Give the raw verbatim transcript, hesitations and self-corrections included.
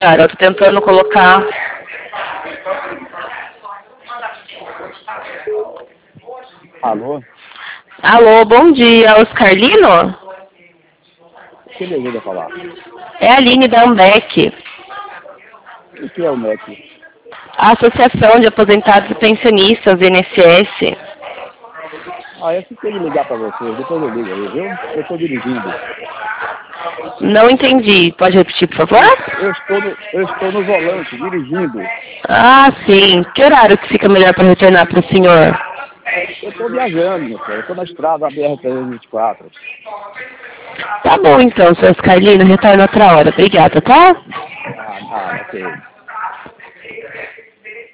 Cara, eu tô tentando colocar... Alô? Alô, bom dia, Oscarlino? Quem deseja falar? É a Aline da Ambec, O que é o M E C? a Associação de Aposentados e Pensionistas, I N S S. Ah, eu fiquei de ligar para vocês, depois eu ligo aí, viu? Eu estou dirigindo. Não entendi, pode repetir, por favor? Eu, eu, estou no, eu estou no volante, dirigindo. Ah, sim. Que horário que fica melhor para retornar para o senhor? Eu estou viajando, meu filho. Eu estou na estrada B R trezentos e vinte e quatro. Tá bom então, senhor Oscarlino, retorna outra hora. Obrigada, tá? Ah, ah, ok.